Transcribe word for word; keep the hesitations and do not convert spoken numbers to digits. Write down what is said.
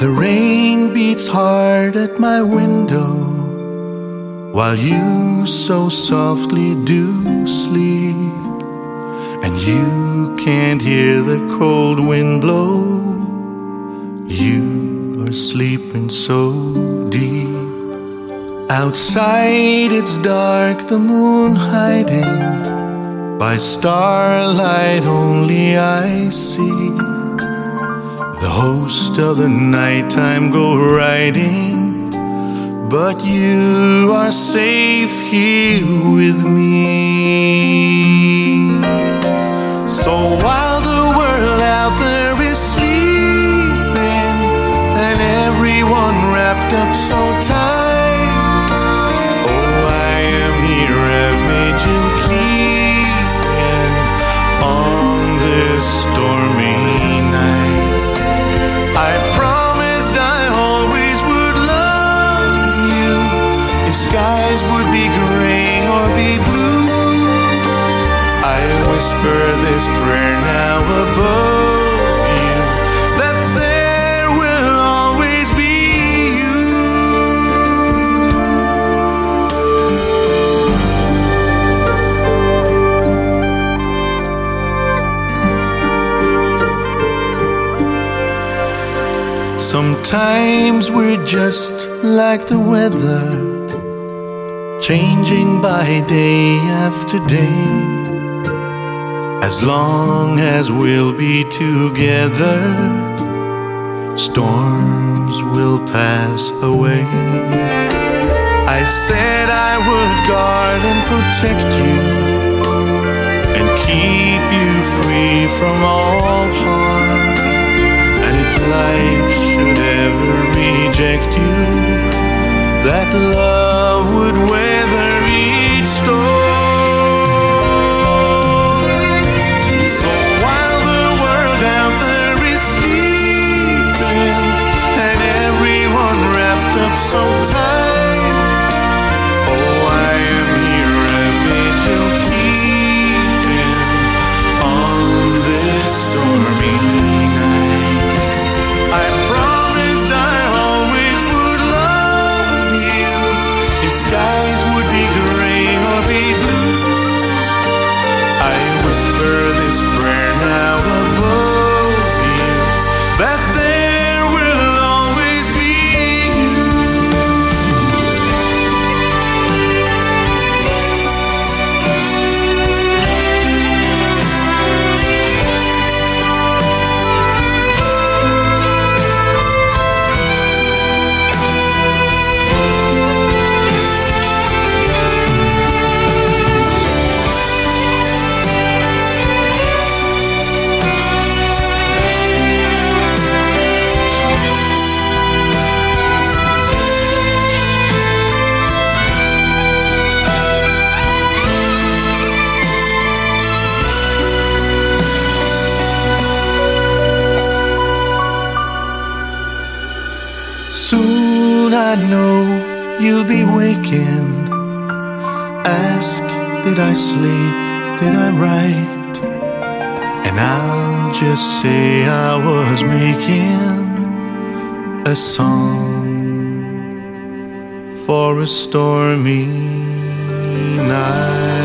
The rain beats hard at my window, while you so softly do sleep, and you can't hear the cold wind blow. You are sleeping so deep. Outside it's dark, the moon hiding, by starlight only I see the host of the nighttime go riding, but you are safe here with me. So while the world out there is sleeping, and everyone wrapped up so tight, oh, I am here a vigil keeping on this stormy night. I promised I always would love you, if skies would be gray or be blue. I whisper this prayer now above you, that there will always be Sometimes we're just like the weather, changing by day after day. As long as we'll be together, storms will pass away. I said I would guard and protect you, and keep you free from all harm. And if life should ever reject you, that love would weather each storm. So while the world out there is sleeping, and everyone wrapped up so tight, oh, I am here a vigil keeping on this stormy night. I promised I always would love you, if skies would be gray or be blue. I whisper this prayer now above you, that there will always be Soon I know you'll be waking. Ask, did I sleep, did I write? And I'll just say I was making a song for a stormy night.